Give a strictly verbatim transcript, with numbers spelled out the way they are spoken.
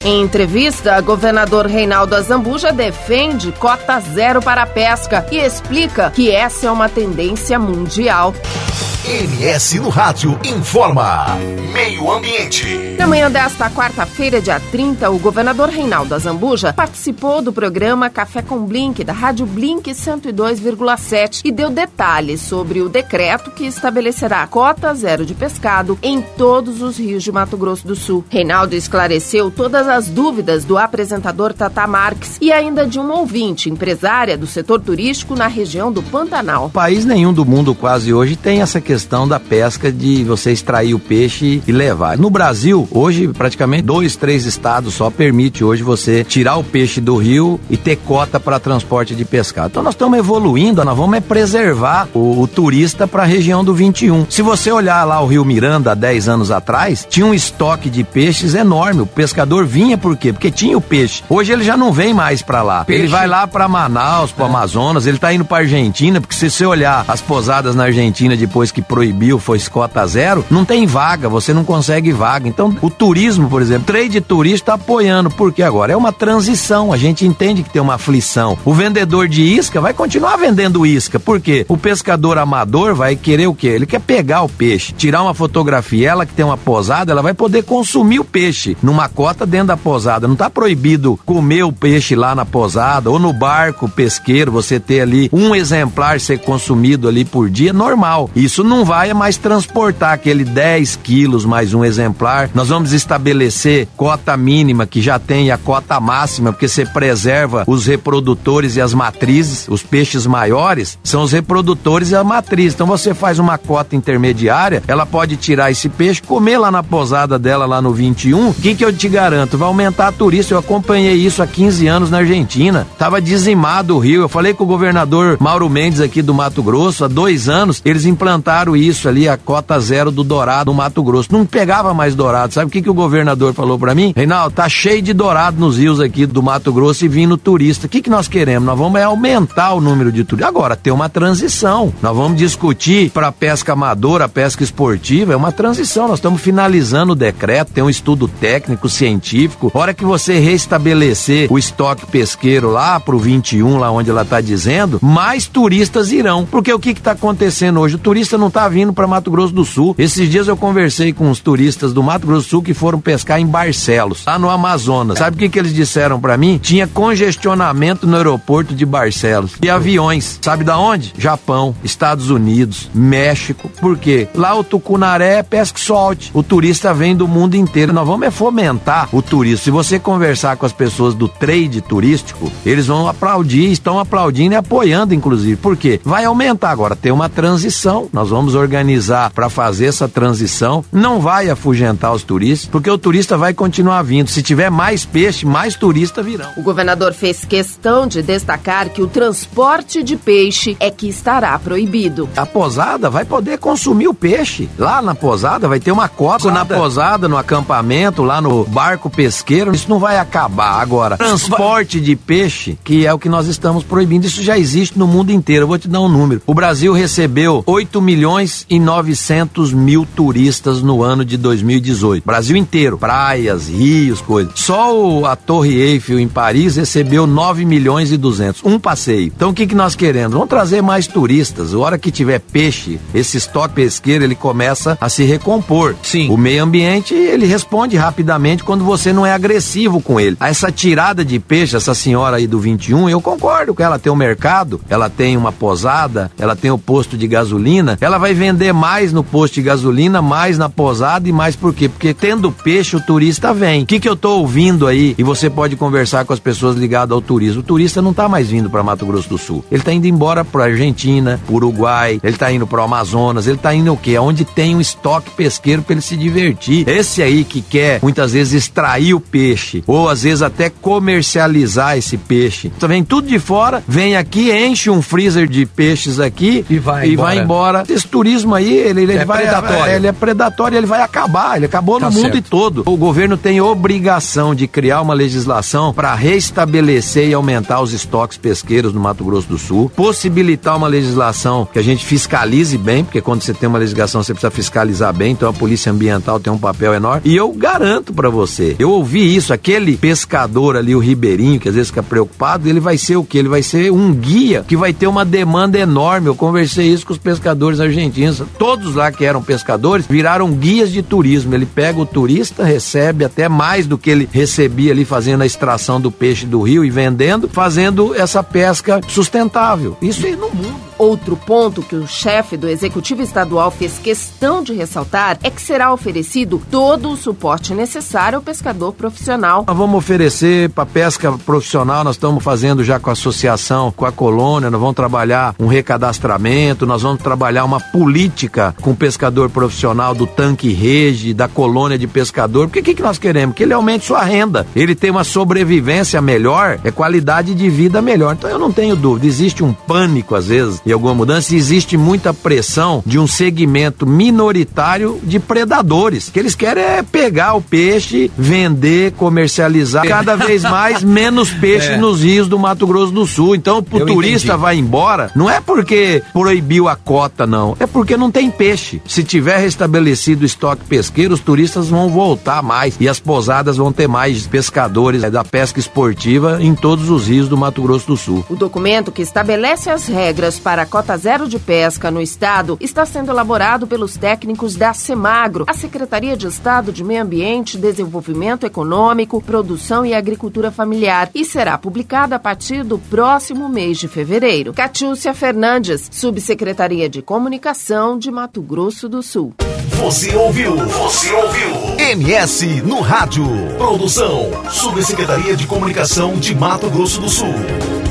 Em entrevista, governador Reinaldo Azambuja defende cota zero para a pesca e explica que essa é uma tendência mundial. M S no Rádio informa. Meio Ambiente. Na manhã desta quarta-feira, dia trinta, o governador Reinaldo Azambuja participou do programa Café com Blink, da Rádio Blink cento e dois vírgula sete, e deu detalhes sobre o decreto que estabelecerá a cota zero de pescado em todos os rios de Mato Grosso do Sul. Reinaldo esclareceu todas as dúvidas do apresentador Tata Marques e ainda de uma ouvinte, empresária do setor turístico na região do Pantanal. País nenhum do mundo quase hoje tem essa questão questão da pesca, de você extrair o peixe e levar. No Brasil, hoje, praticamente dois, três estados só permite hoje você tirar o peixe do rio e ter cota para transporte de pescado. Então nós estamos evoluindo, nós vamos é preservar o, o turista para a região do vinte e um. Se você olhar lá o Rio Miranda há dez anos atrás, tinha um estoque de peixes enorme. O pescador vinha por quê? Porque tinha o peixe. Hoje ele já não vem mais para lá. Peixe. Ele vai lá para Manaus, para o é. Amazonas, ele tá indo para Argentina, porque se você olhar as pousadas na Argentina depois que proibiu, foi cota zero, não tem vaga, você não consegue vaga. Então, o turismo, por exemplo, trade turista tá apoiando, porque agora é uma transição, a gente entende que tem uma aflição. O vendedor de isca vai continuar vendendo isca, por quê? O pescador amador vai querer o quê? Ele quer pegar o peixe, tirar uma fotografia, ela que tem uma posada, ela vai poder consumir o peixe numa cota dentro da posada. Não tá proibido comer o peixe lá na posada, ou no barco pesqueiro, você ter ali um exemplar ser consumido ali por dia, normal. Isso não vai mais transportar aquele dez quilos mais um exemplar. Nós vamos estabelecer cota mínima, que já tem a cota máxima, porque você preserva os reprodutores e as matrizes. Os peixes maiores são os reprodutores e a matriz. Então você faz uma cota intermediária, ela pode tirar esse peixe, comer lá na posada dela, lá no vinte e um. O que que eu te garanto? Vai aumentar a turista. Eu acompanhei isso há quinze anos na Argentina. Tava dizimado o rio. Eu falei com o governador Mauro Mendes aqui do Mato Grosso, há dois anos, eles implantaram isso ali, a cota zero do dourado no Mato Grosso. Não pegava mais dourado. Sabe o que que o governador falou pra mim? Reinaldo, tá cheio de dourado nos rios aqui do Mato Grosso e vindo turista. O que que nós queremos? Nós vamos é aumentar o número de turistas. Agora, tem uma transição. Nós vamos discutir pra pesca amadora, a pesca esportiva, é uma transição. Nós estamos finalizando o decreto, tem um estudo técnico, científico. A hora que você restabelecer o estoque pesqueiro lá pro vinte e um, lá onde ela tá dizendo, mais turistas irão. Porque o que que tá acontecendo hoje? O turista não tá vindo para Mato Grosso do Sul. Esses dias eu conversei com os turistas do Mato Grosso do Sul que foram pescar em Barcelos, lá no Amazonas. Sabe o que que eles disseram para mim? Tinha congestionamento no aeroporto de Barcelos. E aviões. Sabe da onde? Japão, Estados Unidos, México. Por quê? Lá o tucunaré é pesca e solte. O turista vem do mundo inteiro. Nós vamos é fomentar o turismo. Se você conversar com as pessoas do trade turístico, eles vão aplaudir, estão aplaudindo e apoiando, inclusive. Por quê? Vai aumentar agora. Tem uma transição. Nós vamos organizar para fazer essa transição. Não vai afugentar os turistas, porque o turista vai continuar vindo. Se tiver mais peixe, mais turistas virão. O governador fez questão de destacar que o transporte de peixe é que estará proibido. A posada vai poder consumir o peixe. Lá na posada vai ter uma cota na posada, no acampamento, lá no barco pesqueiro. Isso não vai acabar agora. Transporte de peixe, que é o que nós estamos proibindo, isso já existe no mundo inteiro. Eu vou te dar um número. O Brasil recebeu oito milhões e novecentos mil turistas no ano de dois mil e dezoito. Brasil inteiro. Praias, rios, coisas. Só o, a Torre Eiffel em Paris recebeu nove milhões e duzentos. Um passeio. Então o que que nós queremos? Vamos trazer mais turistas. A hora que tiver peixe, esse estoque pesqueiro, ele começa a se recompor. Sim. O meio ambiente, ele responde rapidamente quando você não é agressivo com ele. Essa tirada de peixe, essa senhora aí do vinte e um, eu concordo com ela. Ela tem um mercado, ela tem uma posada, ela tem o posto de gasolina, ela vai vender mais no posto de gasolina, mais na posada e mais por quê? Porque tendo peixe, o turista vem. O que que eu tô ouvindo aí? E você pode conversar com as pessoas ligadas ao turismo. O turista não tá mais vindo para Mato Grosso do Sul. Ele tá indo embora pra Argentina, Uruguai, ele tá indo pro Amazonas, ele tá indo o quê? Onde tem um estoque pesqueiro pra ele se divertir. Esse aí que quer, muitas vezes, extrair o peixe, ou às vezes até comercializar esse peixe. Então vem tudo de fora, vem aqui, enche um freezer de peixes aqui e vai e embora. vai embora. Esse turismo aí, ele, ele é vai... predatório. Ele é predatório, ele vai acabar, ele acabou tá no mundo certo. todo. O governo tem obrigação de criar uma legislação para restabelecer e aumentar os estoques pesqueiros no Mato Grosso do Sul, possibilitar uma legislação que a gente fiscalize bem, porque quando você tem uma legislação você precisa fiscalizar bem, então a Polícia Ambiental tem um papel enorme. E eu garanto para você, eu ouvi isso, aquele pescador ali, o ribeirinho, que às vezes fica preocupado, ele vai ser o quê? Ele vai ser um guia que vai ter uma demanda enorme. Eu conversei isso com os pescadores argentinos, todos lá que eram pescadores viraram guias de turismo. Ele pega o turista, recebe até mais do que ele recebia ali fazendo a extração do peixe do rio e vendendo, fazendo essa pesca sustentável. Isso aí no mundo. Outro ponto que o chefe do Executivo Estadual fez questão de ressaltar é que será oferecido todo o suporte necessário ao pescador profissional. Nós vamos oferecer para pesca profissional, nós estamos fazendo já com a associação, com a colônia, nós vamos trabalhar um recadastramento, nós vamos trabalhar uma política com o pescador profissional do tanque rede, da colônia de pescador, porque o que, que nós queremos? Que ele aumente sua renda, ele tem uma sobrevivência melhor, é qualidade de vida melhor. Então eu não tenho dúvida, existe um pânico às vezes e alguma mudança, existe muita pressão de um segmento minoritário de predadores, que eles querem é pegar o peixe, vender, comercializar, cada vez mais menos peixe é. nos rios do Mato Grosso do Sul. Então o turista entendi. vai embora, não é porque proibiu a cota não, é porque não tem peixe. Se tiver restabelecido o estoque pesqueiro, os turistas vão voltar mais e as pousadas vão ter mais pescadores da pesca esportiva em todos os rios do Mato Grosso do Sul. O documento que estabelece as regras para a cota zero de pesca no estado está sendo elaborado pelos técnicos da Semagro, a Secretaria de Estado de Meio Ambiente, Desenvolvimento Econômico, Produção e Agricultura Familiar, e será publicado a partir do próximo mês de fevereiro. Catiúcia Fernandes, Subsecretaria de Comunicação de Mato Grosso do Sul. Você ouviu? Você ouviu? M S no rádio. Produção, Subsecretaria de Comunicação de Mato Grosso do Sul.